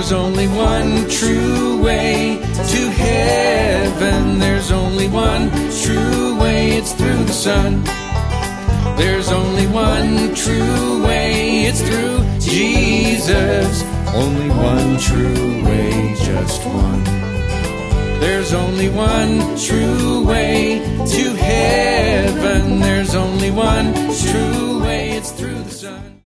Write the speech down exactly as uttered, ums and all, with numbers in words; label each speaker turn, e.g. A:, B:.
A: There's only one true way to heaven. There's only one true way, it's through the Son. There's only one true way, it's through Jesus. Only one true way, just one. There's only one true way to heaven. There's only one true way, it's through the Son.